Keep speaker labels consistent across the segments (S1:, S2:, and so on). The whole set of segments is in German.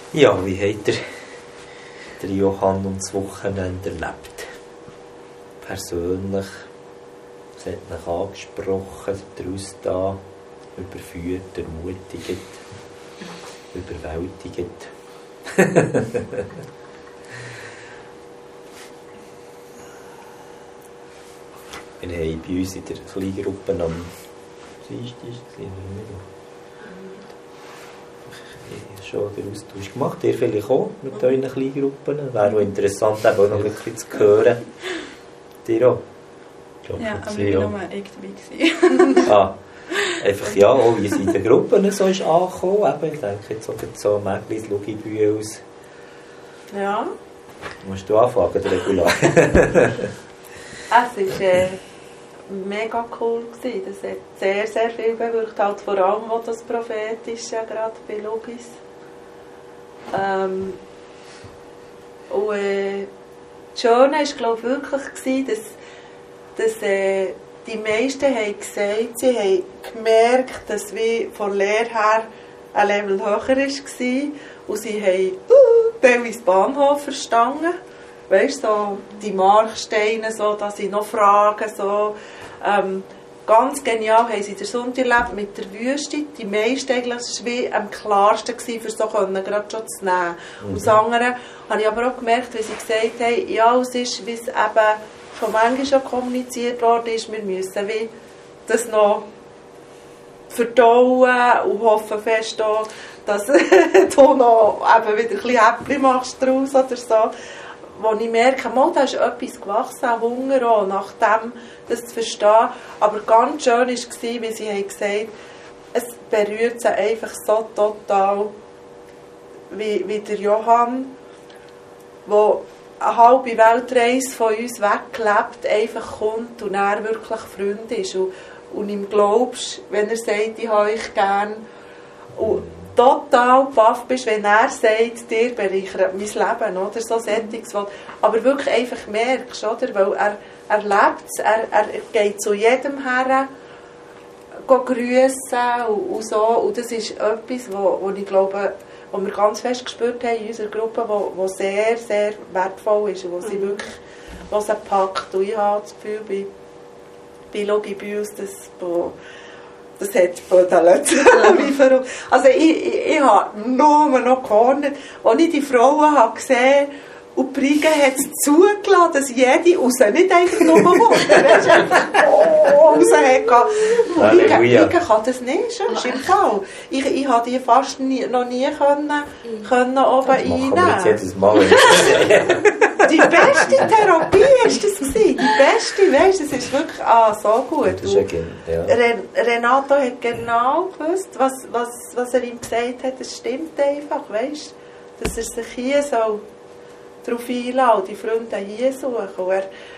S1: Ja, wie hat der Johann und das Wochenende erlebt? Persönlich, es hat ihn angesprochen, daraus da, überführt, ermutigt, überwältigt. Wir haben bei uns in der Kleingruppe am Dienstag schon den Austausch gemacht. Ihr vielleicht auch mit euren Kleingruppen. Wäre auch interessant, eben auch noch ein bisschen zu hören. Dir auch?
S2: Ja, aber ich war nur dabei.
S1: Einfach ja, auch wie es in den Gruppen so ist angekommen. Eben, ich denke jetzt auch so Mäglis, Lugibüels.
S2: Ja.
S1: Musst du anfangen, der Regular?
S2: Es war mega cool. Das hat sehr, sehr viel bewirkt. Halt vor allem auch das Prophetische, gerade bei Lugis. Das Schöne war, glaube ich, wirklich, dass die meisten haben gesagt, sie haben gemerkt, dass wir von der Lehre her ein Level höher war. Und sie haben teilweise Bahnhof verstanden. Weißt du, so die Marksteine, so, dass sie noch fragen. So. Ganz genial haben sie den Sonntag erlebt mit der Wüste. Die meisten eigentlich, das war wie am klarsten, für so gerade schon zu nehmen. Und das andere habe ich aber auch gemerkt, wie sie gesagt haben, ja, es ist, wie es eben schon manchmal schon kommuniziert worden ist, wir müssen wie das noch verdauen und hoffen fest, dass du noch eben wieder ein bisschen Häppchen machst daraus oder so. Wo ich merke, da ist etwas gewachsen, auch Hunger auch, nach dem, das zu verstehen. Aber ganz schön war, wie sie haben gesagt, es berührt sie einfach so total, wie der Johann, der eine halbe Weltreise von uns weglebt, einfach kommt und er wirklich Freund ist. Und ihm glaubst, wenn er sagt, ich habe euch gern. Und total baff bist, wenn er sagt, dir bereichert mein Leben, oder? So Settings, aber wirklich einfach merkst, oder? Weil er lebt es, er geht zu jedem her, grüßen und so. Und das ist etwas, wo ich glaube, wo wir ganz fest gespürt haben in unserer Gruppe, wo sehr, sehr wertvoll ist und wo sie wirklich was packt. Und ich habe das Gefühl, bei Logibüels, das hat bei den letzten Also ich habe nur noch gehornet, als ich die Frauen habe gesehen und die Brige hat es zugelassen, dass jede raus, nicht einfach nur raus hat. Brige kann das nicht, sonst im Fall. Ich habe die fast noch nie können oben einnehmen.
S1: Das machen wir jetzt jedes Mal.
S2: Die beste Therapie war das. Die beste, weißt du, das ist wirklich so gut.
S1: Das ist ja.
S2: Renato hat genau gewusst, was er ihm gesagt hat, das stimmt einfach, weißt du, dass er sich hier so darauf einlässt und die Freunde hier suchen. Und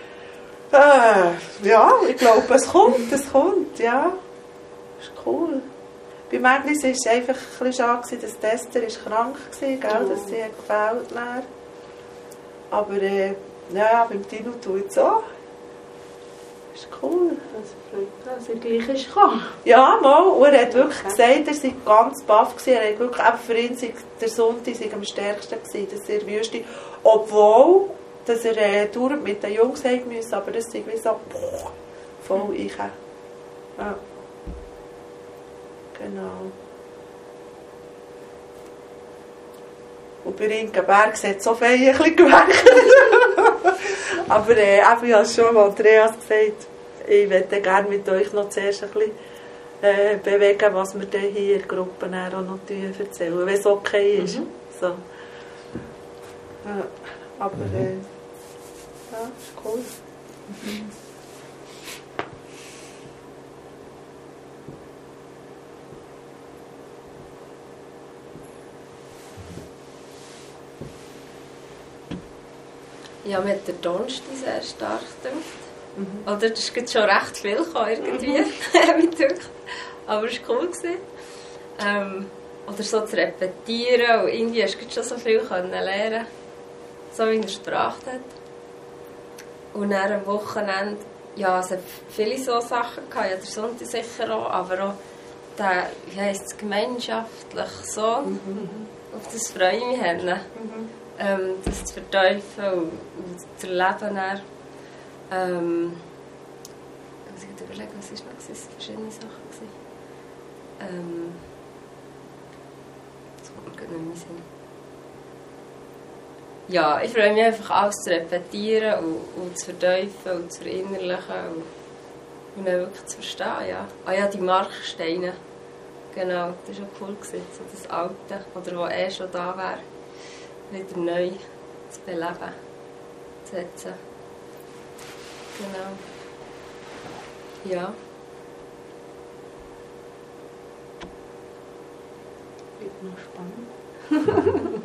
S2: ja, ich glaube, es kommt, ja. Das ist cool. Bei Mäglis war es einfach ein bisschen schade, dass Tester krank war, gell, dass sie gefällt hat. Aber ja, beim Tino tut es auch. Das ist cool.
S3: Dass er gleich ist gekommen.
S2: Ja, mal. Und er hat wirklich gesagt, er sei ganz baff gewesen. Er hat wirklich, für ihn sei der Sonntag am stärksten gewesen, dass er wüsste. Obwohl, dass er dauernd mit den Jungs haben musste, aber das sei wie so voll ich. Ja. Genau. Und bei Rinkenberg sieht so viel ein bisschen gewechselt. Aber ich habe schon mal Andreas gesagt, ich möchte gerne mit euch noch zuerst ein bisschen bewegen, was wir dann hier in der Gruppe auch noch erzählen, wenn es okay ist. So. Ja, aber ja, ist cool.
S4: Ja, mit der Donnerstag sehr stark gedacht. Oder das ist schon recht viel irgendwie. Aber es war cool. Oder so zu repetieren. Und irgendwie hast du schon so viel lernen, so wie er Sprache hat. Und dann am Wochenende, ja, es hat viele so Sachen gehabt, ja, der Sonntag sicher auch, aber auch der, wie heisst es, gemeinschaftlich so. Und auf das freue ich mich. Das zu verteufeln und zu erleben. Ich muss überlegen, was ist noch? Es waren verschiedene Sachen. Das kommt mir gerade nicht mehr in den Sinn. Ja, ich freue mich einfach, alles zu repetieren und zu verteufeln und zu verinnerlichen und dann wirklich zu verstehen. Ja. Ah ja, die Marksteine. Genau, das war auch cool, so das Alte, oder das schon da wäre, wieder neu zu beleben, zu setzen. Genau. Ja.
S3: Wird noch spannend.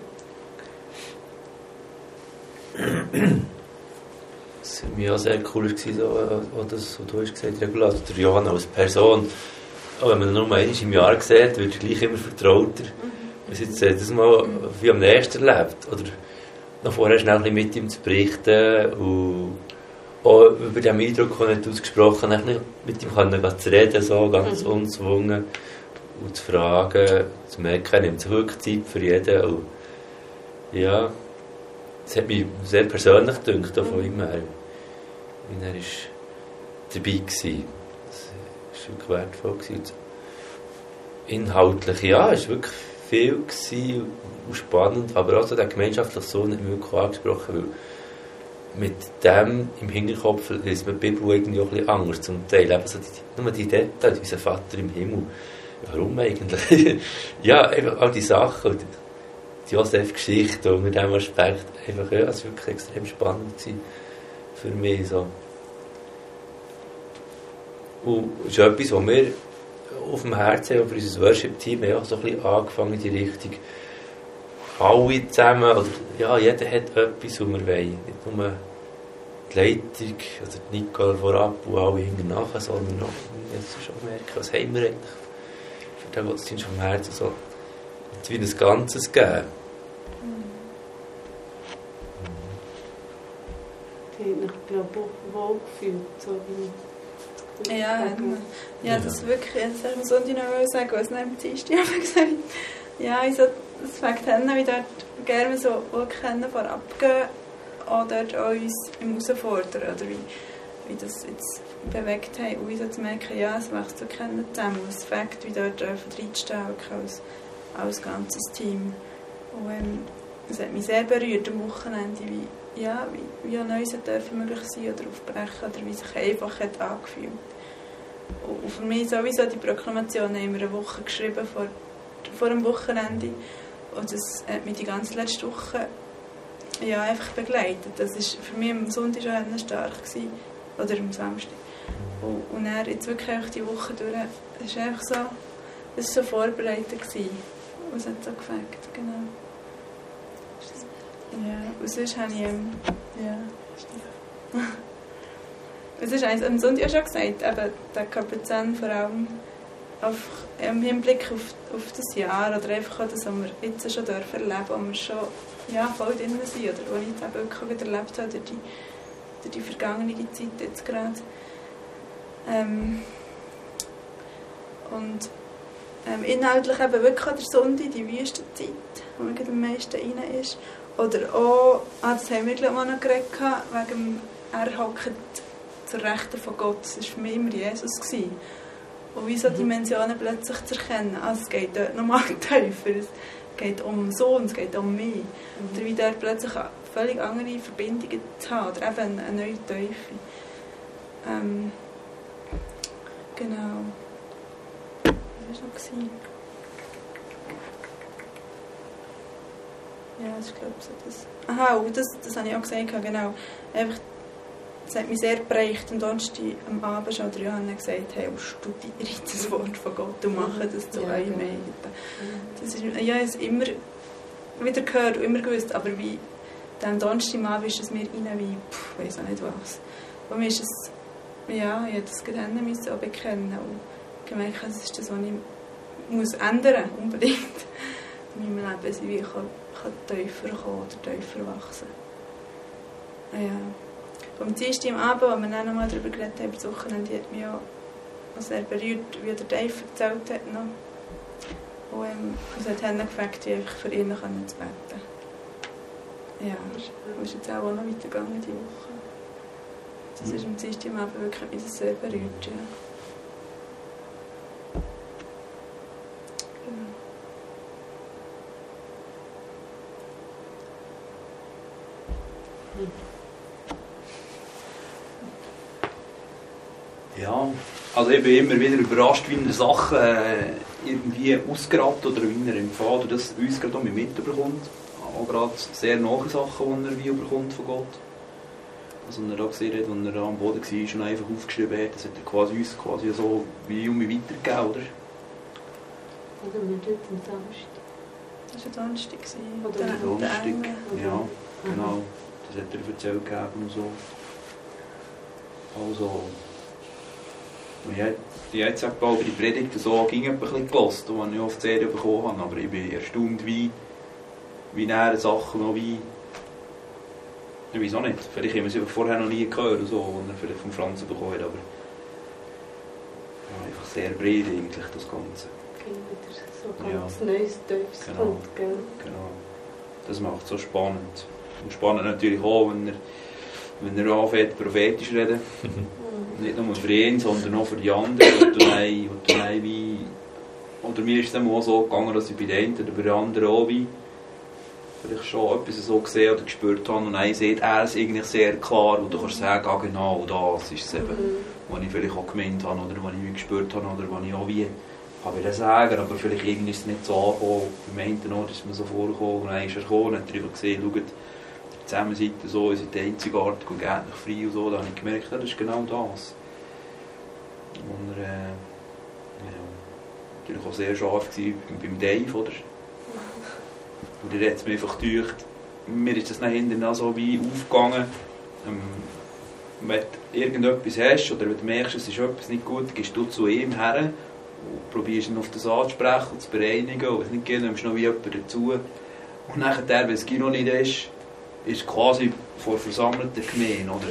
S1: Was für mich auch sehr cool war, was du hast gesagt, Regula, der Johann als Person. Auch wenn man ihn nur einmal im Jahr sieht, wird er gleich immer vertrauter. Man jetzt das mal wie am nächsten erlebt. Oder noch vorher schnell ein bisschen mit ihm zu berichten und auch über den Eindruck, den er nicht ausgesprochen hat, mit ihm zu reden, so ganz unzwungen und zu fragen, zu merken, er nimmt sich wirklich Zeit für jeden. Und ja, das hat mich sehr persönlich gedacht, auch von ihm her. Wie er dabei war. Das war wirklich wertvoll. Inhaltlich, ja, es war wirklich viel und spannend, aber auch so der gemeinschaftliche Sohn hat mich wirklich angesprochen, weil mit dem im Hinterkopf liest man die Bibel irgendwie auch ein bisschen anders zum Teil. Eben so nur die Details, unser Vater im Himmel. Warum eigentlich? Ja, einfach all die Sachen, die Josef-Geschichte unter diesem Aspekt, einfach, ja, es war wirklich extrem spannend für mich. So. Und es ist etwas, was wir auf dem Herzen haben, für unser Worship-Team haben auch so ein bisschen angefangen in die Richtung, alle zusammen, oder ja, jeder hat etwas, was wir wollen. Nicht nur die Leitung, oder die Nicole vorab und alle hinten nachher, sondern auch jetzt schon merken, was haben wir eigentlich für den, was es vom Herzen so wie ein Ganzes geben.
S3: Die hat mich, glaube ich, wohl gefühlt, so wie
S2: ja, das wirklich, das hätte man Sonntag noch sagen, was nicht am Dienstag gesagt. Ja, also, das fängt an, wie dort gerne so kennen vorab gehen, auch dort uns im Herausfordern, oder wie das jetzt bewegt hat, und so zu merken, ja, es wächst so kennen zusammen, es fängt, wie dort reinstehen, als ganzes Team. Und es hat mich sehr berührt am Wochenende, wie auch Neues dürfen möglich sein oder aufbrechen, oder wie sich einfach hat angefühlt. Und für mich sowieso die Proklamation haben wir eine Woche geschrieben vor dem Wochenende, und das hat mich die ganze letzte Woche einfach begleitet. Das war für mich am Sonntag schon stark gewesen, oder am Samstag. Und dann jetzt wirklich einfach die Woche durch, es war einfach so, es war so vorbereitet gewesen. Und es hat so gefällt, genau. Ja, und sonst habe ich, es ist am Sonntag schon gesagt, eben der Kapitän vor allem im Hinblick auf das Jahr, oder einfach auch das, was wir jetzt schon erleben dürfen, wo wir schon voll drin sind, oder wo ich jetzt eben wirklich wieder erlebt habe durch die vergangene Zeit jetzt gerade. Und inhaltlich eben wirklich an der Sonntag, die Wüstenzeit, wo man am meisten rein ist. Oder auch, das haben wir glaube ich auch noch geredet, wegen er hockt zur Rechten von Gott. Das war für mich immer Jesus gewesen. Und wie so Dimensionen plötzlich zu erkennen. Es geht dort nochmal tiefer. Es geht um so und es geht um mich. Oder wie dort plötzlich völlig andere Verbindungen zu haben. Oder eben eine neue Tiefe. Genau. Was war noch? Ja, ich glaube so das. Aha, und das habe ich auch gesagt, genau. Einfach, das hat mich sehr geprägt. Und Donnerstag am Abend schon Johanna gesagt, hey, studiere das Wort von Gott und mache das zu eurem eigenen. Das ist, ich habe es immer wieder gehört und immer gewusst, aber wie am Donnerstag am Abend ist es mir rein wie, ich weiss auch nicht was. Und mir ist es, ich habe das gerade müssen auch bekennen und gemerkt, das ist das, was ich muss ändern unbedingt. In meinem Leben, wie ich kann tiefer kommen oder tiefer wachsen. Ja. Am Dienstag am Abend, als wir dann nochmal darüber geredet haben, das Wochenende, hat mich auch sehr berührt, wie der Dave erzählt hat. Noch. Und
S5: es hat Hände gefragt, die für ihn zu beten. Ja, das ist jetzt auch noch weitergegangen diese Woche. Das ist am Dienstag im Abend wirklich etwas sehr berührt. Ja.
S6: Ja, also ich bin immer wieder überrascht, wie er Sachen irgendwie ausgrabt oder wie er im Vater das uns gerade auch mitbekommt. Auch gerade sehr nahe Sachen, die er wie bekommt von Gott. Also wenn er da gesehen hat, als er am Boden war und einfach aufgeschrieben hat, das hat er uns quasi so wie um mich weitergegeben, oder?
S3: Oder wir dort am Samstag.
S5: Das war Donnerstag.
S3: Oder
S6: Donnerstag, ja, genau. Das hat er erzählt gegeben und so. Also, ich habe jetzt auch über die Predigt so ging ein bisschen gehört, die ich auf die Serie bekommen habe, aber ich bin erstaunt, wie näher Sachen noch wie... Ich weiß auch nicht, vielleicht haben wir sie vorher noch nie gehört, so, und er vielleicht von Franzen bekommen hat, aber ja, einfach sehr breit eigentlich, das Ganze.
S3: Wieder so ganz neues, tiefes Punkt, gell?
S6: Genau. Das macht es so spannend. Und spannend natürlich auch, wenn er anfängt, prophetisch zu reden. Nicht nur für ihn, sondern auch für die anderen. Oder mir ist es dann auch so gegangen, dass ich bei den einen oder bei den anderen auch wie vielleicht schon etwas so gesehen oder gespürt habe. Und dann sieht er es eigentlich sehr klar. Und du kannst sagen, ah, genau das ist es eben, was ich vielleicht auch gemeint habe oder was ich wie gespürt habe oder was ich auch wie kann ich das sagen, aber vielleicht irgendwie ist es nicht so angekommen. Beim einen Ort ist mir so vorgekommen und dann ist er gekommen und hat darüber gesehen, schaut, die Zusammenseite so, ihr seid einzigartig und geht nicht frei und so. Da habe ich gemerkt, ja, das ist genau das. Und er war natürlich auch sehr scharf beim Dave, oder? Und er hat es mir einfach gedacht, mir ist das dann hinterher so wie aufgegangen, wenn du irgendetwas hast oder wenn du merkst, es ist etwas nicht gut, gehst du zu ihm her und probierst ihn auf das anzusprechen und zu bereinigen und wenn es nicht geht, nimmst du noch wie jemanden dazu. Und nachher, wenn es noch nicht ist quasi vor versammelten Gemeinde, oder?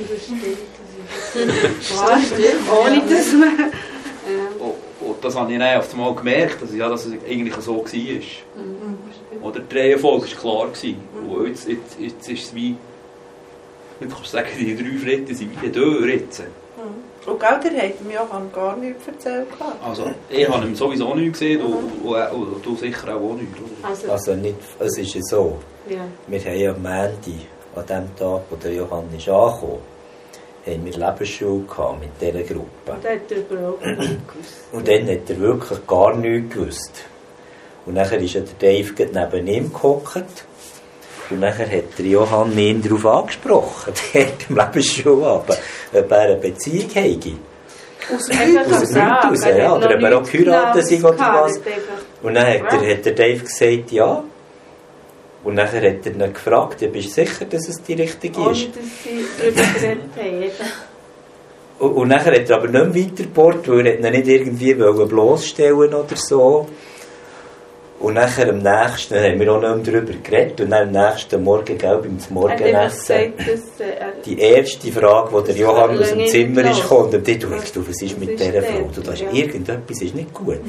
S3: Das stimmt. Ohne dass man...
S6: Und das habe ich dann auf einmal gemerkt, dass es eigentlich so war. Oder die Reihenfolge war klar. Und jetzt ist es wie, ich kann sagen, die 3 Fritte sind wie durch jetzt.
S2: Und gell, der hat mir Johann gar nichts erzählt.
S6: Also, ich habe ihm sowieso nichts gesehen und du sicher auch nicht, oder?
S7: Also nicht, es ist ja so, wir haben ja am Montag, an dem Tag, wo der Johann ist angekommen, haben wir Lebensschule gehabt mit dieser Gruppe.
S3: Und dann hat er überhaupt nichts gewusst.
S7: Und dann hat er wirklich gar nichts gewusst. Und nachher ist ja der Dave neben ihm gehockt. Und nachher hat der Johann ihn darauf angesprochen, der hat im Lebensschulabend, ob er eine Beziehung habe.
S3: Aus dem
S7: raus, ja. Oder ob er auch geheiratet sind oder was. Und dann hat der Dave gesagt, ja. Und nachher hat er ihn gefragt, ja, bist du sicher, dass es die richtige ist?
S3: Ohne, dass sie darüber geredet haben.
S7: Und nachher hat er aber nicht mehr weitergebohrt, weil er ihn nicht irgendwie bloßstellen oder so. Und nachher am nächsten haben wir auch nicht mehr darüber geredet. Und dann am nächsten Morgen, beim Morgenessen, die erste Frage, die der Johann aus dem Zimmer ist gekommen, und du hast du, was ist mit dieser Frau? Du hast irgendetwas ist nicht gut.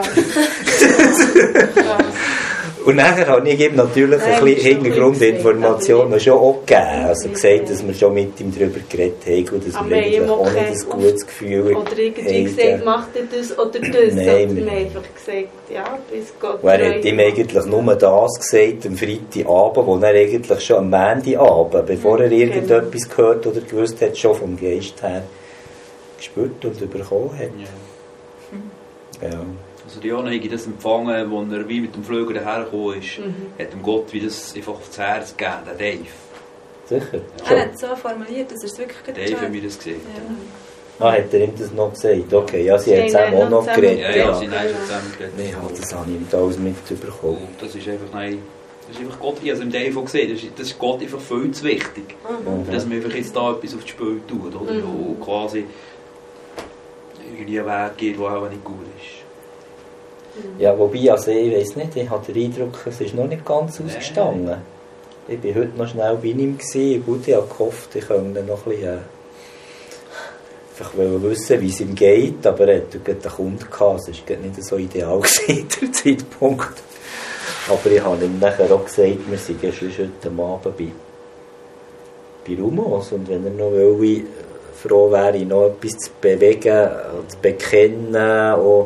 S7: Und nachher habe ich ihm natürlich ein bisschen Hintergrundinformationen schon auch gegeben. Also gesagt, dass wir schon mit ihm darüber geredet haben und dass wir eigentlich auch nicht ein gutes Gefühl haben.
S3: Oder irgendwie gesagt, macht er das oder das?
S7: Nein,
S3: wir haben einfach gesagt, ja, bis Gott.
S7: Und er hat ihm eigentlich nur das gesagt, am Freitagabend, wo er eigentlich schon am Montagabend, bevor er irgendetwas gehört oder gewusst hat, schon vom Geist her gespürt und bekommen hat. Ja.
S6: Also die Jana hat das empfangen, als er wie mit dem Flüger dahergekommen ist, hat ihm Gott wie das einfach aufs Herz gegeben, der Dave.
S7: Sicher?
S5: Er hat es so formuliert, dass er es wirklich
S6: getan hat. Dave hat mir das gesagt.
S7: Ja. Ah, hat er ihm das noch gesagt? Okay, ja, sie haben zusammen auch noch geredet.
S6: Ja, sie haben schon zusammen geredet.
S7: Ja, das habe ich ihm alles mitbekommen.
S6: Das ist einfach, nein, das ist einfach Gott, ich habe es im Dave auch gesehen, das ist Gott einfach viel zu wichtig. Dass man einfach jetzt da etwas aufs Spiel tut, oder? Und quasi irgendwie einen Weg geht, der auch nicht gut ist.
S7: Ja, wobei, also ich weiss nicht, ich habe den Eindruck, es ist noch nicht ganz ausgestanden. Ich war heute noch schnell bei ihm. Gut, ich habe gehofft, ich könnte noch ein bisschen einfach wissen, wie es ihm geht, aber er hatte einen Kunden gehabt, es war nicht so ideal gewesen, der Zeitpunkt. Aber ich habe ihm nachher auch gesagt, wir sind ja schon heute Abend bei Rumos. Und wenn er noch froh wäre, noch etwas zu bewegen, zu bekennen. Auch,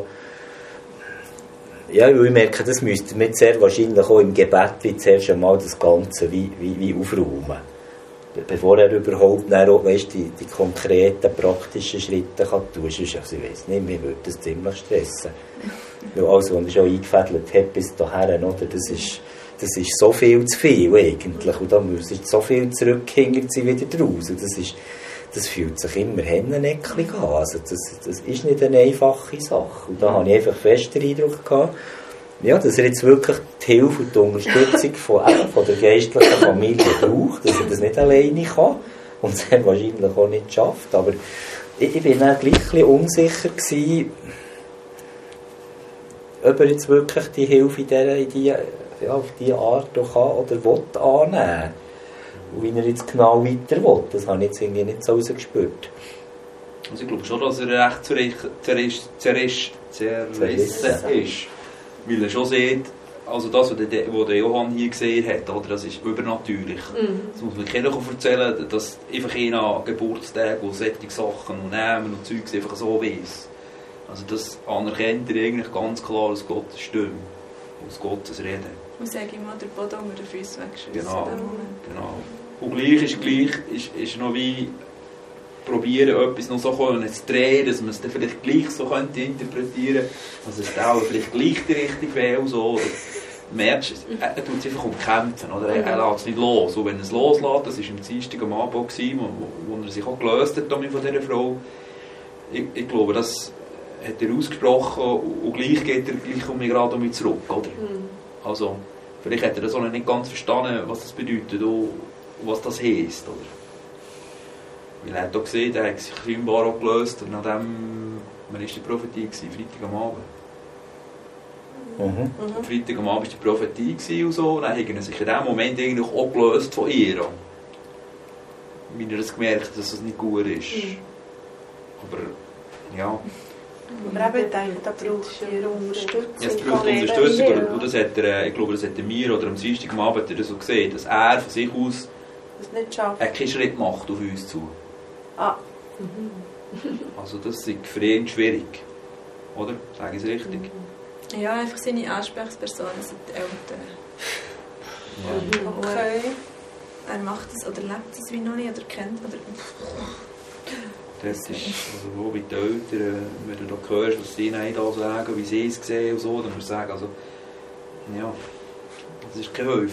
S7: ja, ich merke, das müsste man sehr wahrscheinlich auch im Gebet wie zuerst einmal das Ganze wie aufräumen. Bevor er überhaupt dann auch, weißt, die konkreten, praktischen Schritte kann tun. Also ich weiss nicht, mir würde das ziemlich stressen. Weil alles, was ich schon eingefädelt habe bis dahin, oder, das ist so viel zu viel eigentlich. Und da muss so viel zurückhängen sie wieder draus. Und das fühlt sich immer händenecklig an. Also das ist nicht eine einfache Sache. Und da habe ich einfach fest den Eindruck gehabt, ja, dass er jetzt wirklich die Hilfe und die Unterstützung von der geistlichen Familie braucht, dass er das nicht alleine kann und es wahrscheinlich auch nicht schafft. Aber ich bin dann gleich ein bisschen unsicher gewesen, ob er jetzt wirklich die Hilfe auf diese Art auch kann oder will annehmen. Und wie er jetzt genau weiter will, das habe ich jetzt irgendwie nicht so rausgespürt.
S6: Also ich glaube schon, dass er recht zerrissen ist. Weil er schon sieht, also das, was der Johann hier gesehen hat, oder, das ist übernatürlich. Das muss man keiner erzählen, dass einfach an Geburtstagen, wo solche Sachen und Namen und Zeugs einfach so weiss. Also das anerkennt er eigentlich ganz klar aus Gottes Stimme, aus Gottes Reden.
S5: Und sage ich mal, der Boden unter den Füßen weggeschissen.
S6: Genau. Und gleich ist noch wie probieren, etwas noch so zu drehen, dass man es dann vielleicht gleich so könnte interpretieren könnte, dass es auch vielleicht gleich die Richtung wäre. So. Du merkst, er tut es einfach umkämpfen, oder? Er lässt es nicht los. Und wenn er es loslässt, das war am Dienstag am Abend, wo er sich auch gelöst hat von dieser Frau, ich glaube, das hat er ausgesprochen und gleich geht er gleich um mich gerade um mich zurück. Oder? Also, vielleicht hat er das auch nicht ganz verstanden, was das bedeutet und was das heisst. Oder? Weil er hat auch gesehen, er hat sich scheinbar auch gelöst. Und nachdem, wann war die Prophetie? Freitag am Abend. Freitag am Abend war die Prophetie und so. Und dann hat er sich in dem Moment eigentlich auch gelöst von ihr. Weil er das gemerkt hat, dass es nicht gut ist. Aber, ja.
S2: Aber eben denkt, da braucht es Unterstützung.
S6: Ja, es braucht Unterstützung. Und das hat er, ich glaube, das hat er mir oder am Dienstag am Abend so gesehen, dass er von sich aus keinen Schritt macht auf uns zu. Also das ist für ihn schwierig. Oder? Sage ich es richtig?
S5: Ja, einfach seine Ansprechpersonen sind die Eltern.
S6: Ja.
S2: Okay.
S5: Er macht es oder lebt es wie noch nicht oder kennt oder...
S6: Das ist, also wo bei den Eltern, wenn du da hörst, was sie da sagen, wie sie es sehen und so, dann musst du sagen, also, ja, das ist kein Hilfe.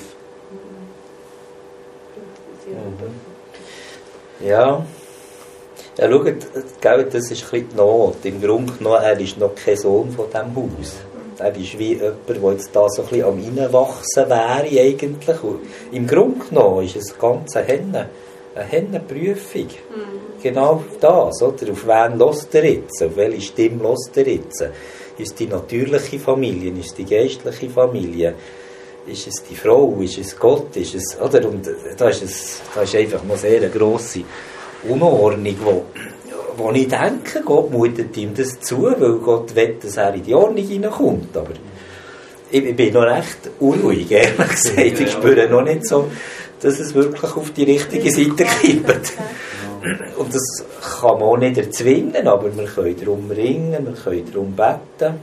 S7: Ja. Ja, schaut, das ist ein bisschen die Not. Im Grunde genommen, er ist noch kein Sohn von diesem Haus. Er ist wie jemand, der jetzt da so ein bisschen am Reinwachsen wäre eigentlich. Und im Grunde genommen ist es ganz eine Hennenprüfung. Genau das, oder? Auf wen hört er jetzt? Auf welche Stimme hört er jetzt? Ist es die natürliche Familie? Ist es die geistliche Familie? Ist es die Frau? Ist es Gott? Ist es, oder? Und da ist einfach noch sehr eine grosse Unordnung, wo ich denke, Gott mutet ihm das zu, weil Gott will, dass er in die Ordnung hineinkommt. Aber ich bin noch recht unruhig, ehrlich gesagt. Ich spüre noch nicht so, dass es wirklich auf die richtige Seite kippt. Und das kann man auch nicht erzwingen, aber wir können darum ringen, wir können darum beten.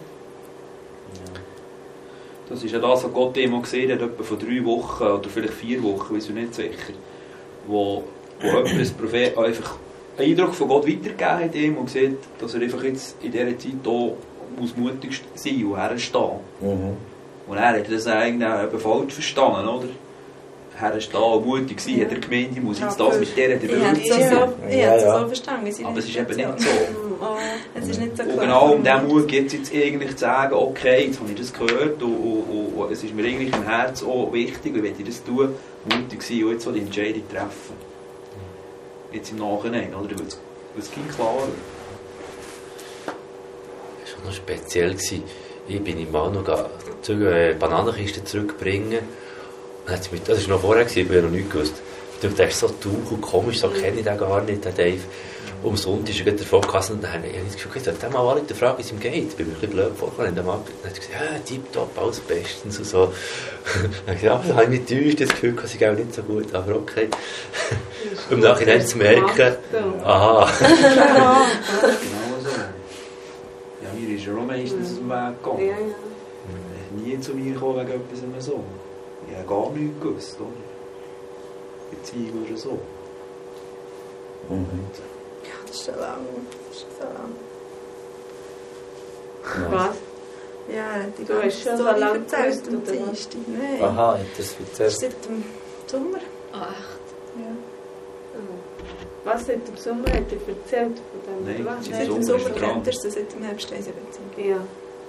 S6: Das ist ja das, was Gott immer gesehen hat, etwa vor 3 Wochen oder vielleicht 4 Wochen, weiß ich nicht sicher, wo jemand ein Prophet einfach einen Eindruck von Gott weitergegeben hat ihm und sieht, dass er einfach jetzt in dieser Zeit auch mutig sein und herstehen. Und er hat das eigentlich auch falsch verstanden, oder? Herstehen und mutig sein, hat er gemeint, ich muss jetzt das mit dieser
S5: Bewältigung. Ich habe es so verstanden.
S6: Aber es ist eben nicht so.
S5: Es ist nicht so klar.
S6: Und genau um diesen Mut geht es jetzt eigentlich zu sagen, okay, jetzt habe ich das gehört und es ist mir eigentlich im Herzen auch wichtig, wie will ich das tun, mutig sein und jetzt so die Entscheidung treffen. Jetzt im Nachhinein, oder? Es ging klarer.
S1: Das war noch speziell. Ich bin im Mann noch Bananenkisten zurückbringen. Das war noch vorher, ich habe ja noch nichts gewusst. Du denkst so tauch und komisch, so kenne ich den gar nicht, den Dave. Um Sonntag ist er davon gehasen und dann habe ich das Gefühl, ich sollte mal alle fragen, wie es ihm geht. Ich bin mir ein bisschen blöd vorgekommen. Dann hat er gesagt, ja, tipptopp, alles bestens und so. Dann habe ich gesagt, ja, habe ich nicht täuscht, das Gefühl, es ist auch nicht so gut, aber okay. Im Nachhinein zu merken, aha.
S6: Genau so. Ja, mir ist er auch meistens aus dem Weg gegangen.
S3: Ja, ja.
S6: Er ist nie zu mir gekommen wegen etwas so. Ich habe gar nichts gewusst, oder? Beziehung oder so.
S7: Mhm.
S5: Ja, das ist schon lang. Das ist so lang.
S3: Was?
S5: Ja, die
S3: Du hast schon so lange gewusst,
S5: am
S3: oder was?
S5: Dienstag. Nein.
S7: Aha, das
S5: Das ist
S7: erzählt.
S5: seit dem Sommer.
S4: Ah, echt?
S5: Ja.
S3: Was seit dem Sommer hat er erzählt von dem?
S6: Nein,
S3: oder was?
S6: Im
S5: Seit dem
S6: Sommer ist
S5: Sommer
S6: er dran.
S5: kennt er sie, seit dem Herbst haben sie eine Beziehung.
S3: Ja.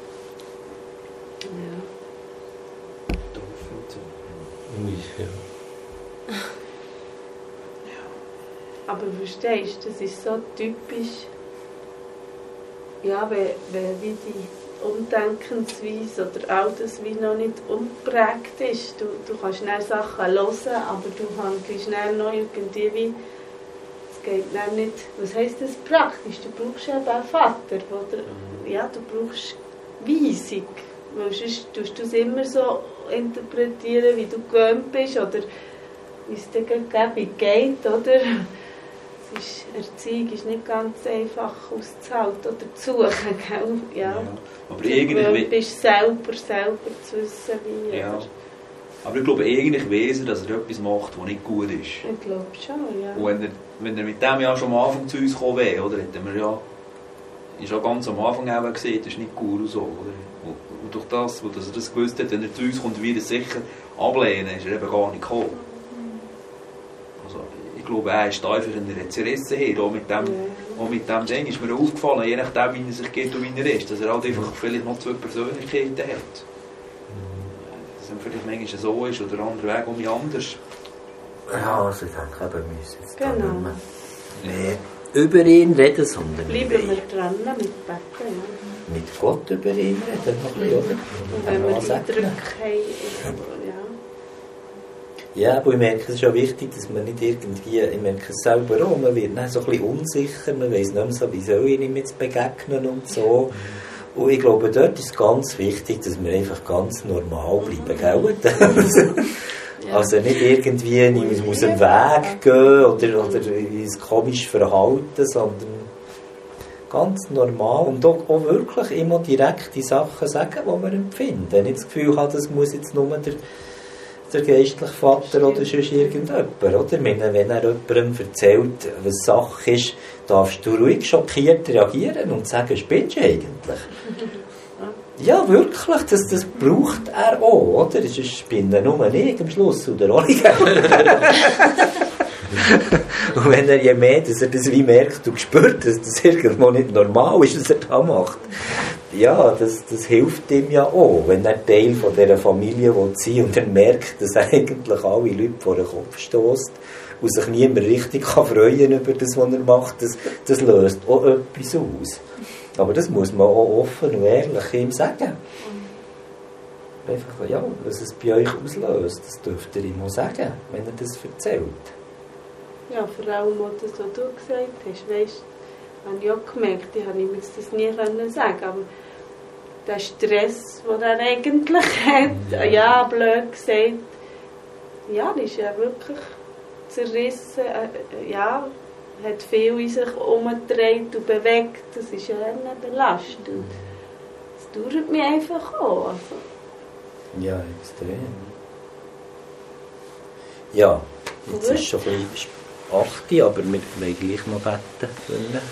S3: Ja.
S6: Doof und so.
S1: Ui, ja.
S3: Aber verstehst du, das ist so typisch, ja, wenn wie die Umdenkensweise oder all das wie noch nicht umprägt ist. Du kannst schnell Sachen hören, aber du handelst schnell noch irgendwie wie, es geht dann nicht, was heisst das praktisch? Du brauchst eben einen Vater, oder, ja, du brauchst Weisung, weil sonst tust du es immer so interpretieren, wie du gewöhnt bist, oder wie es dir gerade geht, oder? Erziehung ist nicht ganz einfach auszuhalten oder zu suchen, gell? Ja.
S6: Aber
S3: Du
S6: irgendwie...
S3: bist selber zu wissen, wie.
S6: Ja.
S3: oder?
S6: Aber ich glaube, eigentlich weiss er, dass er etwas macht, was nicht gut ist.
S3: Ich glaube schon, ja.
S6: Und wenn er mit dem ja schon am Anfang zu uns gekommen wäre, oder, hätten wir ja... Ist ja ganz am Anfang eben gesehen, das ist nicht gut und so, oder? Und durch das, dass er das gewusst hat, wenn er zu uns kommt, wird er sicher ablehnen, ist er eben gar nicht gekommen. Also, ich glaube, er ist da einfach in einer Zerrissenheit, auch mit dem Ding ist mir aufgefallen, je nachdem, wie er sich geht und wie er ist, dass er halt einfach vielleicht noch 2 Persönlichkeiten hat. Dass er vielleicht manchmal so ist oder der andere Weg um mich anders.
S7: Ja, also ich denke, wir müssen jetzt da
S3: Genau.
S7: nicht mehr über ihn reden, sondern
S3: Bleiben wir dran mit Betten, ja.
S7: mit Gott über ihn reden, noch ein bisschen, oder?
S3: Und wenn wir die Drücke haben, ja.
S7: Ja, aber ich merke, es ist auch wichtig, dass man nicht irgendwie, ich merke es selber auch, man wird dann so ein bisschen unsicher, man weiss nicht mehr so, wie soll ich ihm jetzt begegnen und so. Und ich glaube, dort ist es ganz wichtig, dass wir einfach ganz normal bleiben, gell? Also nicht irgendwie aus dem Weg gehen oder uns komisch verhalten, sondern ganz normal und auch wirklich immer direkt die Sachen sagen, die wir empfinden. Wenn ich das Gefühl habe, das muss jetzt nur der geistliche Vater oder sonst irgendjemand, oder? Wenn er jemandem erzählt, was Sache ist, darfst du ruhig schockiert reagieren und sagen, spinnst du eigentlich? Ja, wirklich, das braucht er auch, oder? Es ist Spinnen nur ich am Schluss, oder auch nicht. Und wenn er je mehr, dass er das wie merkt und spürt, dass das irgendwo nicht normal ist, was er da macht, ja, das hilft ihm ja auch, wenn er Teil von dieser Familie sein will und er merkt, dass er eigentlich alle Leute vor den Kopf stößt und sich niemand richtig freuen kann über das, was er macht, das löst auch etwas aus. Aber das muss man auch offen und ehrlich ihm sagen. Einfach, ja, was es bei euch auslöst, das dürft ihr ihm auch sagen, wenn er das erzählt.
S3: Ja, vor allem auch das, was du gesagt hast, weißt, habe ich auch gemerkt, ich habe ihm jetzt das nie sagen, aber der Stress, den er eigentlich hat, ja, blöd gesagt, ja, der ist ja wirklich zerrissen, ja, hat viel in sich umgedreht und bewegt, das ist ja eine Belastung. Das dauert mich einfach auch. Also.
S7: Ja, extrem. Ja, jetzt ist es schon ein bisschen 8 Uhr, aber wir wollen gleich noch beten können.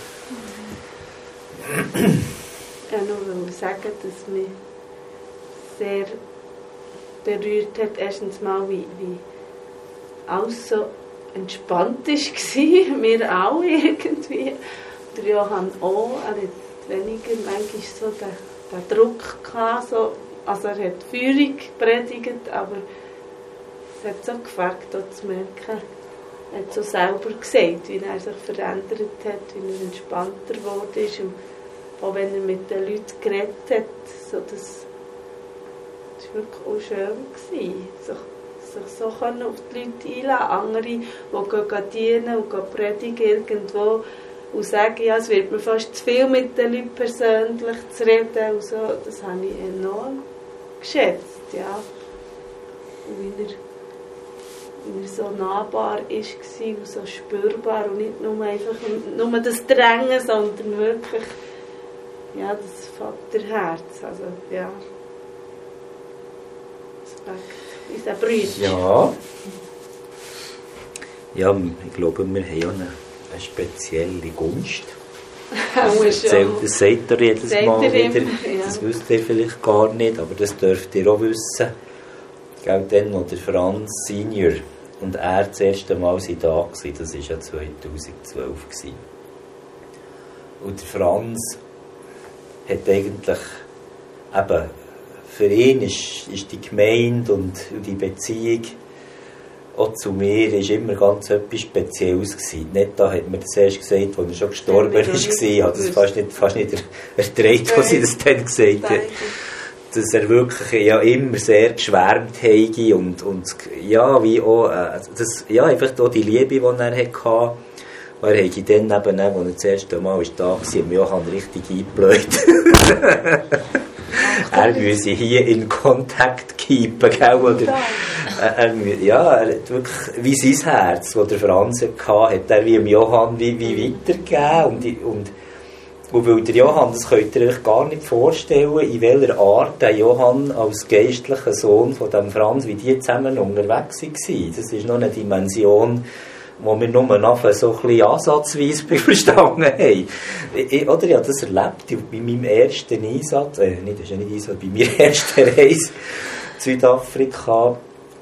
S3: Ich wollte nur sagen, dass mich sehr berührt hat, erstens mal, wie alles so entspannt war, wir alle irgendwie. Der Johann auch, er hat weniger manchmal so den Druck gehabt, so, also er hat Führung gepredigt, aber es hat so gefällt, zu merken, er hat so selber gesagt, wie er sich verändert hat, wie er entspannter geworden ist und auch wenn er mit den Leuten geredet hat, so das war wirklich auch schön gewesen. So, sich so können auf die Leute einlassen. Andere, die gehen dienen und gehen predigen irgendwo und sagen, ja, es wird mir fast zu viel mit den Leuten persönlich zu reden und so. Das habe ich enorm geschätzt, ja. Und wie er so nahbar war und so spürbar und nicht nur einfach nur das Drängen, sondern wirklich ja, das Vaterherz. Also, ja. Unser Brüder.
S7: Ja. Ja, ich glaube, wir haben auch eine spezielle Gunst. Das sagt er jedes Mal wieder. Ja. Das wisst ihr vielleicht gar nicht, aber das dürft ihr auch wissen. Gell, dann, wo der Franz Senior und er das erste Mal da waren, das war ja 2012. Und der Franz hat eigentlich, eben, für ihn ist die Gemeinde und die Beziehung auch zu mir ist immer ganz etwas Spezielles gewesen. Nicht da hat mir das erst gesagt, als er schon gestorben ist. Ich habe das fast nicht erträgt, was sie das dann gesagt hat. Dass er wirklich ja immer sehr geschwärmt habe und ja, wie auch, das, ja, einfach auch die Liebe, die er hatte. Er habe dann eben, als er das erste Mal da war, Johann richtig eingebläut. Er müsse hier in Kontakt keepen, gell? Oder, ja, er hat wirklich, wie sein Herz, das der Franz hatte, hat er wie dem Johann wie weitergegeben. Und weil der Johann, das könnt ihr euch gar nicht vorstellen, in welcher Art der Johann als geistlicher Sohn von dem Franz, wie die zusammen unterwegs waren. Das ist noch eine Dimension, die wir nur nachher so ein bisschen ansatzweise verstanden haben. Ich habe das erlebt bei meinem ersten Einsatz, das ist ja nicht Einsatz, bei meiner ersten Reise in Südafrika,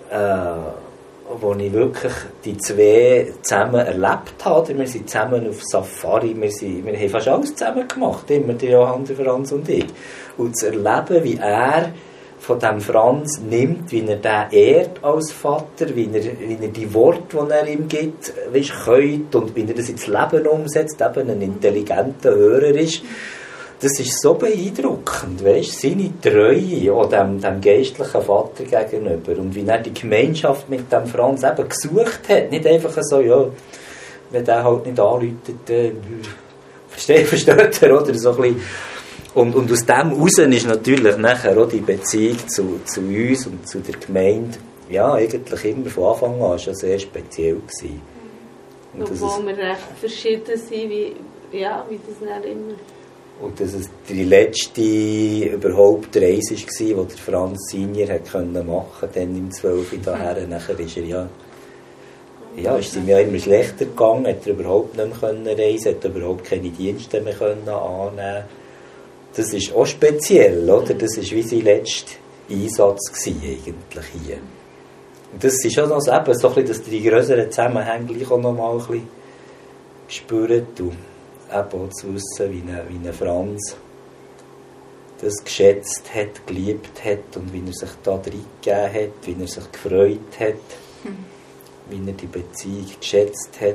S7: wo ich wirklich die zwei zusammen erlebt habe. Wir sind zusammen auf Safari, wir haben fast alles zusammen gemacht, immer der Johann, der Franz und ich. Und zu erleben, wie er von dem Franz nimmt, wie er den ehrt als Vater, wie er die Worte, die er ihm gibt, kennt und wie er das ins Leben umsetzt, eben ein intelligenter Hörer ist. Das ist so beeindruckend, weißt, seine Treue auch dem geistlichen Vater gegenüber und wie er die Gemeinschaft mit dem Franz eben gesucht hat. Nicht einfach so, ja, wenn der halt nicht anruft, versteht er, oder so ein bisschen. Und aus dem heraus ist natürlich nachher auch die Beziehung zu uns und zu der Gemeinde, ja, eigentlich immer von Anfang an schon sehr speziell gewesen.
S3: Obwohl wir recht verschieden sind, wie das dann immer.
S7: Und dass es die letzte überhaupt Reise war, die der Franz Senior machen konnte, dann im 12. daher. Nachher ist er ist ihm ja immer schlechter gegangen, hat er überhaupt nicht mehr reisen, hat überhaupt keine Dienste mehr annehmen. Das ist auch speziell, oder? Das war wie sein letzter Einsatz eigentlich hier. Und das ist auch noch so, eben, so ein bisschen, dass die grösseren Zusammenhänge gleich auch noch mal ein bisschen gespürt und eben auch zu wissen, wie ein Franz das geschätzt hat, geliebt hat und wie er sich da reingegeben hat, wie er sich gefreut hat, wie er die Beziehung geschätzt hat.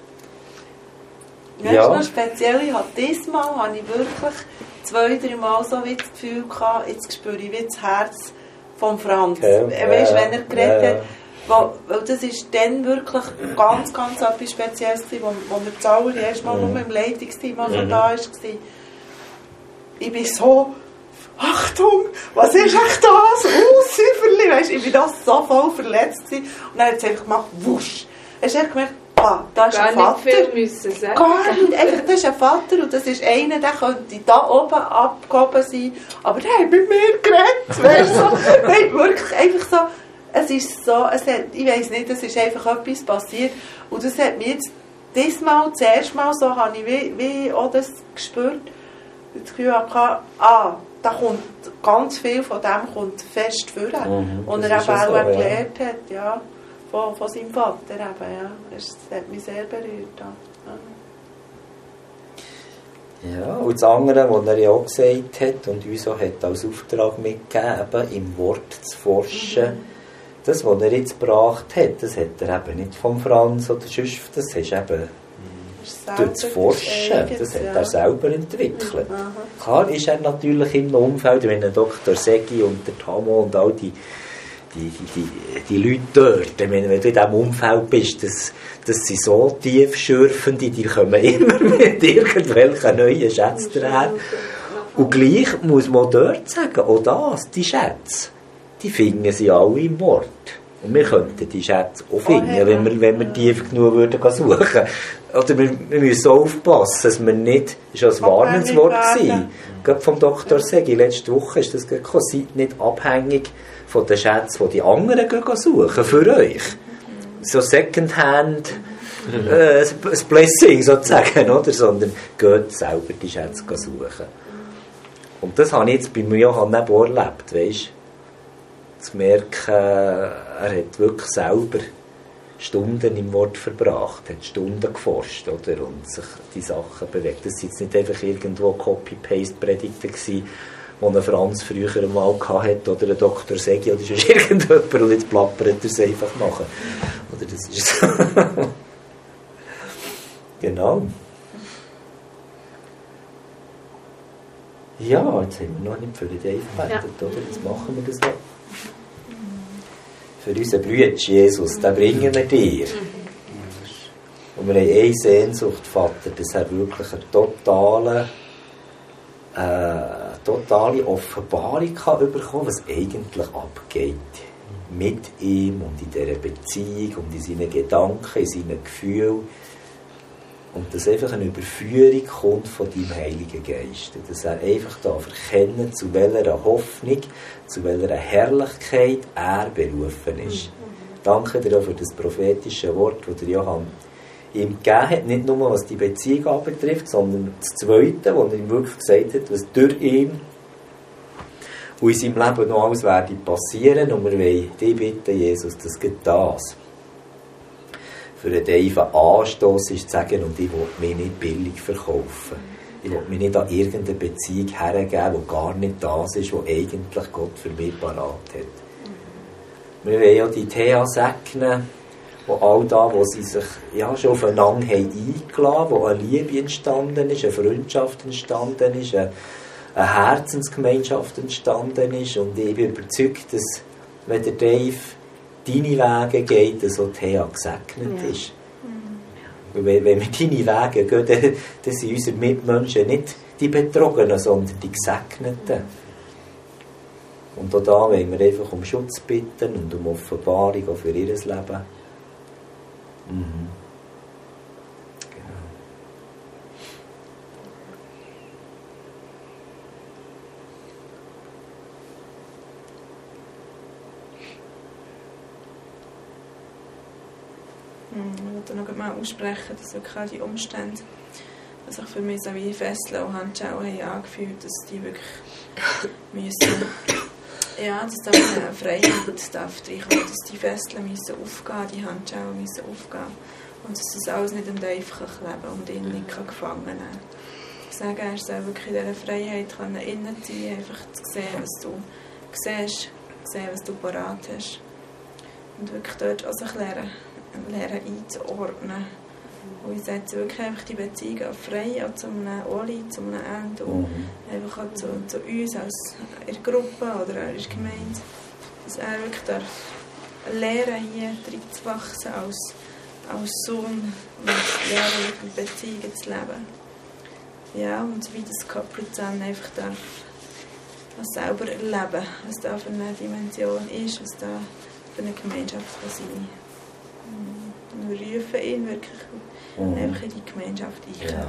S2: Ja, das ist noch speziell. Diesmal habe ich wirklich 2-3 Mal so wie das Gefühl gehabt, jetzt spüre ich wie das Herz vom Franz. Okay. Weißt, wenn er geredet hat, weil das ist dann wirklich ganz, ganz etwas Spezielles gewesen, wo wir das allererste Mal nur im Leitungsteam da war. Ich bin so, Achtung, was ist echt das? Säuferli, weißt, ich bin da so voll verletzt gewesen. Und dann hat es einfach gemacht, wusch. Hast du gemerkt, da ist ein Vater.
S3: Gar nicht viel müssen sagen.
S2: Gar nicht, einfach, das ist ein Vater und das ist einer, der könnte da oben abgehoben sein, aber der hat mit mir geredet, weißt du, so. Nein, wirklich einfach so, es ist so, ich weiss nicht, es ist einfach etwas passiert und das hat mir jetzt diesmal, das erste Mal so, habe ich wie auch das gespürt, das Gefühl hatte, da kommt ganz viel von dem kommt fest vor. Und er eben auch erklärt hat, ja, von seinem Vater eben, ja. Das hat mich sehr berührt.
S7: Ja, und das andere, was er ja auch gesagt hat und uns auch hat als Auftrag mitgegeben, im Wort zu forschen, das, was er jetzt gebracht hat, das hat er eben nicht vom Franz oder sonst, das ist eben durch das Forschen, das hat er selber entwickelt. Klar ist er natürlich im Umfeld, wenn der Dr. Segi und der Tamo und all die die Leute dort, ich meine, wenn du in diesem Umfeld bist, das sind so tiefschürfende, die kommen immer mit irgendwelchen neuen Schätzen daher. Und gleich muss man dort sagen, auch das, die Schätze, die finden sie alle im Wort. Und wir könnten die Schätze auch finden, wenn wir tief genug würden suchen. Oder wir müssen aufpassen, dass wir nicht, das war ein warnendes Wort gewesen, gerade vom Dr. Segi, letzte Woche ist das gekommen, seid nicht abhängig von den Schätzen, die die anderen suchen, für euch. So Secondhand ein Blessing sozusagen, oder? Sondern geht selber die Schätze suchen. Und das habe ich jetzt bei Johann auch erlebt, weißt? Zu merken, er hat wirklich selber Stunden im Wort verbracht, hat Stunden geforscht, oder? Und sich die Sachen bewegt. Das waren jetzt nicht einfach irgendwo Copy-Paste-Predigten gewesen, die ein Franz früher einmal hatte, oder ein Dr. Segi, oder sonst irgendjemand, und jetzt plappert er es einfach machen. Oder das ist so. Genau. Ja, jetzt haben wir noch nicht für den Dave gebetet, oder? Jetzt machen wir das noch. Für unseren Bruder Jesus, den bringen wir dir. Und wir haben eine Sehnsucht, Vater, dass er wirklich eine totale Offenbarung kann bekommen, was eigentlich abgeht. Mit ihm und in dieser Beziehung und in seinen Gedanken, in seinen Gefühlen. Und dass einfach eine Überführung kommt von deinem Heiligen Geist. Und dass er einfach erkennen, zu welcher Hoffnung, zu welcher Herrlichkeit er berufen ist. Danke dir auch für das prophetische Wort, das der Johann ihm gegeben hat. Nicht nur, was die Beziehung anbetrifft, sondern das Zweite, was er ihm wirklich gesagt hat, was durch ihn und in seinem Leben noch alles werde passieren. Und wir wollen dich bitten, Jesus, das geht das. Für einen Dave Anstoss ist zu sagen, und ich will mich nicht billig verkaufen. Ich will mich nicht an irgendeine Beziehung hergeben, die gar nicht das ist, was eigentlich Gott für mich parat hat. Wir wollen ja die Thea segnen, wo all da, wo sie sich schon aufeinander haben eingeladen, wo eine Liebe entstanden ist, eine Freundschaft entstanden ist, eine Herzensgemeinschaft entstanden ist. Und ich bin überzeugt, dass, wenn der Dave deine Wege geht, so Thea gesegnet ist. Weil wenn wir deine Wege gehen, dann sind unsere Mitmenschen nicht die Betrogenen, sondern die Gesegneten. Und auch da wollen wir einfach um Schutz bitten und um Offenbarung auch für ihr Leben.
S5: Ich wollte noch mal aussprechen, dass wirklich auch die Umstände, dass sich für mich so wie Fesseln und Handschuhe haben angefühlt, dass die wirklich müssen, dass da eine Freiheit darf reinkommen, dass die Fesseln müssen aufgehen, die Handschuhe müssen aufgehen und dass das alles nicht einfach kleben und ihn nicht gefangen nehmen kann. Ich sage, er soll wirklich in dieser Freiheit innen sein, einfach zu sehen, was du siehst, sehen, was du parat hast und wirklich dort auch sich lernen einzuordnen. Und ich setze wirklich einfach die Beziehungen frei, auch zu einem Oli, zu einem Ende und einfach auch zu uns als in der Gruppe oder in der Gemeinde. Dass er wirklich darf lernen, hier reinzuwachsen als Sohn und lernen, mit Beziehungen zu leben. Ja, und wie das Kapuzan einfach darf selber erleben, was da für eine Dimension ist, was da für eine Gemeinschaft kann sein. Und wir rufen ihn wirklich einfach in die Gemeinschaft ein.
S7: Ja.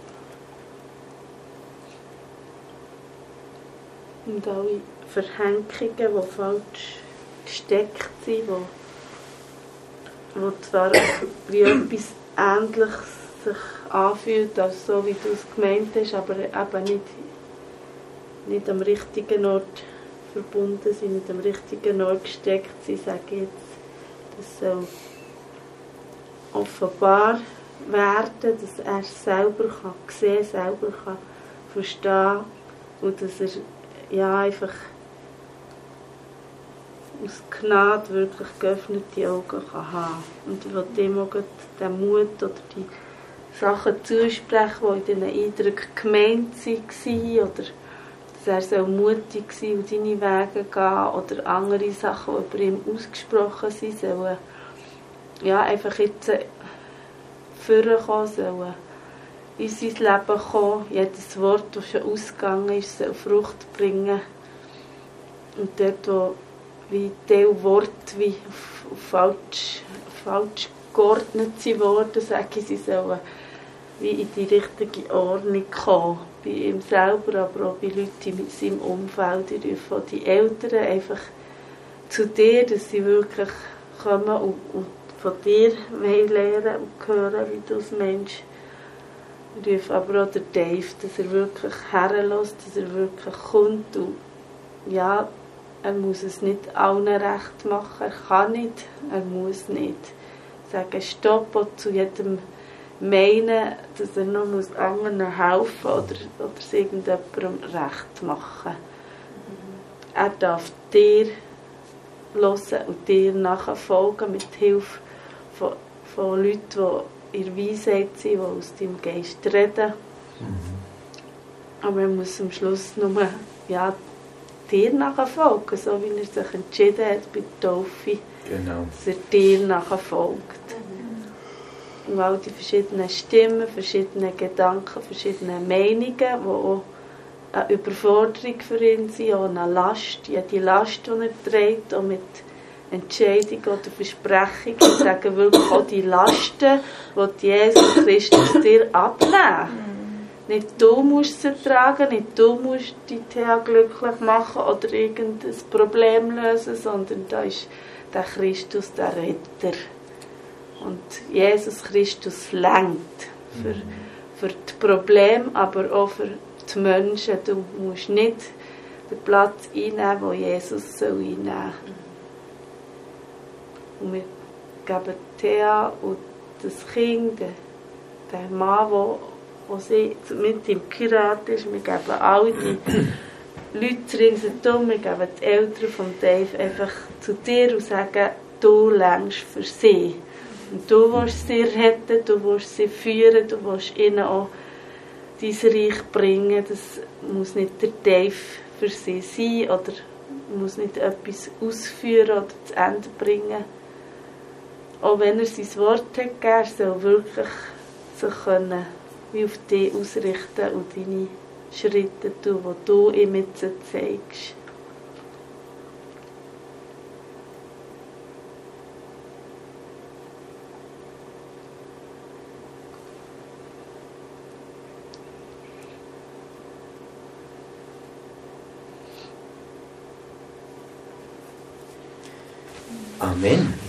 S3: Und alle Verhängungen, die falsch gesteckt sind, die zwar wie etwas Ähnliches sich anfühlt, als so wie du es gemeint hast, aber eben nicht am richtigen Ort verbunden sind, nicht am richtigen Ort gesteckt sind, sage ich jetzt. Das soll offenbar werden, dass er selber kann sehen, selber kann verstehen und dass er einfach aus Gnade wirklich geöffnete Augen kann haben. Und ich will dem auch den Mut oder die Sachen zusprechen, die in diesen Eindrücken gemeint waren, oder dass dass er mutig sein und seine Wege gehen oder andere Sachen, die bei ihm ausgesprochen sind, sollen ja, einfach jetzt vorkommen, sollen in sein Leben kommen. Jedes Wort, das schon ausgegangen ist, soll Frucht bringen. Und dort, wo wie die Worte wie falsch geordnet sind worden, sage ich, sie sollen wie in die richtige Ordnung kommen. Bei ihm selber, aber auch bei Leuten in seinem Umfeld. Ich rufe die Eltern einfach zu dir, dass sie wirklich kommen und von dir lernen und hören, wie du als Mensch. Ich rufe aber auch den Dave, dass er wirklich herlässt, dass er wirklich kommt. Und ja, er muss es nicht allen recht machen, er kann nicht, er muss nicht. Sagen Stopp und zu jedem meinen, dass er noch anderen helfen muss oder es irgendjemandem recht machen. Er darf dir hören und dir nachfolgen mit Hilfe von Leuten, die in der Weisheit sind, die aus deinem Geist reden. Aber er muss am Schluss nur dir nachfolgen, so wie er sich entschieden hat bei der Taufe, dass er dir nachfolgt. Und all die verschiedenen Stimmen, verschiedenen Gedanken, verschiedenen Meinungen, die auch eine Überforderung für ihn sind, auch eine Last, ja, die Last, die er trägt, auch mit Entscheidungen oder Versprechungen, ich sage wirklich auch die Lasten, die Jesus Christus dir abnehmen. Nicht du musst sie tragen, nicht du musst die Thea glücklich machen oder irgendein Problem lösen, sondern da ist der Christus, der Retter. Und Jesus Christus lenkt für die Probleme, aber auch für die Menschen. Du musst nicht den Platz einnehmen, den Jesus einnehmen soll. Und wir geben Thea und das Kind, der Mann, der sie mit ihm geheiratet ist, wir geben all die Leute ringsherum, wir geben die Eltern von Dave einfach zu dir und sagen, du lenkst für sie. Und du willst sie retten, du willst sie führen, du willst ihnen auch dein Reich bringen. Das muss nicht der Dave für sie sein oder muss nicht etwas ausführen oder zu Ende bringen. Auch wenn er sein Wort hat gegeben, er soll wirklich sich können, wie auf dich ausrichten und deine Schritte tun, die du ihm jetzt zeigst.
S7: Amen.